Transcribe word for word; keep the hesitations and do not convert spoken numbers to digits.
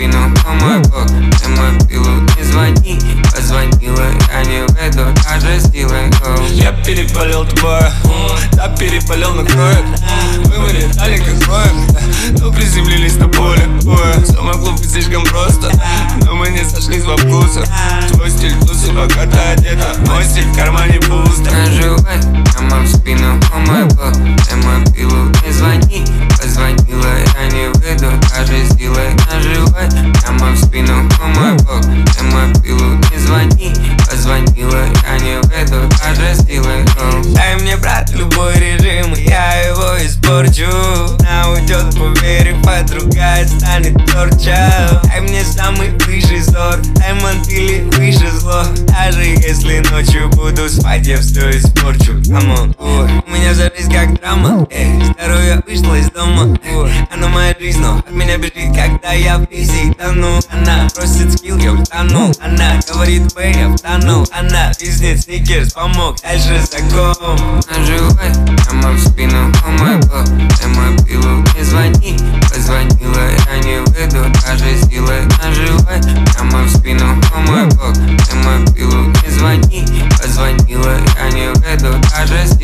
спину, о мой бог, ты мой пилу, не звони. Позвонила, я не выйду, даже с силой. Я переболел тобой, да переболел на кровь. Мы вылетали как кровь, но приземлились на поле. Самое глупое слишком просто, но мы не сошлись во вкусах. Твой стиль тусы, пока ты одета, мой стиль в кармане пусто. Наживай прямо в спину, о мой бог, ты мой пилу, не звони. Позвонила, я не выйду, даже с силой. Наживай прямо в спину, о мой бог, ты мой пилу, не звони. Позвонила, я не выйду, даже с силой. Дай мне, брат, любой режим, я его испорчу. Она уйдет, поверив, а другая станет торча. Дай мне самый высший взор, дай мантили выше зло. Даже если ночью буду спать, я все испорчу. Камон, у меня вся жизнь как драма. Эй, здоровье вышло из дома. Она моя жизнь, но от меня бежит, когда я в писе тону. Она просит скилл, я утонул. Она говорит, бэй, я втонул. Она бизнес, сникерс, помог, дальше закон. Наживай прямо в спину, о мой бог, ты мой пилу, не звони. Позвонила, я не выйду, даже с силой. Наживай прямо в спину, о мой бог, ты мой пилу, не звони. Позвонила, я не выйду, даже с